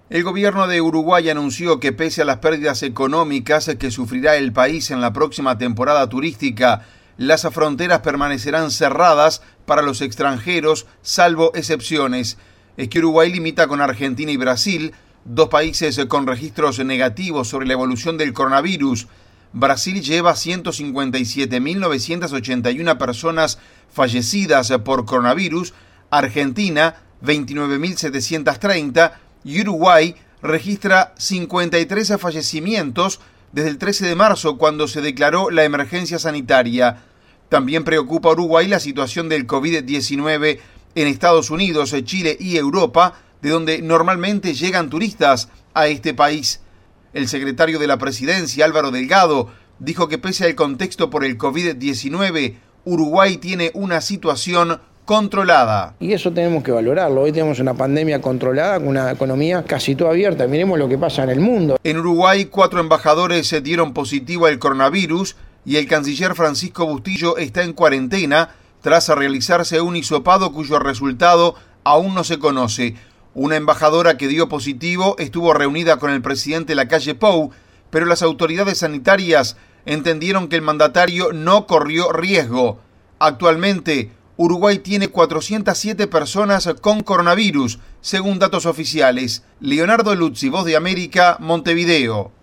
El gobierno de Uruguay anunció que pese a las pérdidas económicas que sufrirá el país en la próxima temporada turística, las fronteras permanecerán cerradas para los extranjeros, salvo excepciones. Es que Uruguay limita con Argentina y Brasil, dos países con registros negativos sobre la evolución del coronavirus. Brasil lleva 157.981 personas fallecidas por coronavirus, Argentina 29.730 y Uruguay registra 53 fallecimientos desde el 13 de marzo, cuando se declaró la emergencia sanitaria. También preocupa a Uruguay la situación del COVID-19 en Estados Unidos, Chile y Europa, de donde normalmente llegan turistas a este país. El secretario de la Presidencia, Álvaro Delgado, dijo que pese al contexto por el COVID-19, Uruguay tiene una situación controlada. Y eso tenemos que valorarlo. Hoy tenemos una pandemia controlada con una economía casi toda abierta. Miremos lo que pasa en el mundo. En Uruguay, 4 embajadores se dieron positivo al coronavirus y el canciller Francisco Bustillo está en cuarentena tras realizarse un hisopado cuyo resultado aún no se conoce. Una embajadora que dio positivo estuvo reunida con el presidente Lacalle Pou, pero las autoridades sanitarias entendieron que el mandatario no corrió riesgo. Actualmente, Uruguay tiene 407 personas con coronavirus, según datos oficiales. Leonardo Luzzi, Voz de América, Montevideo.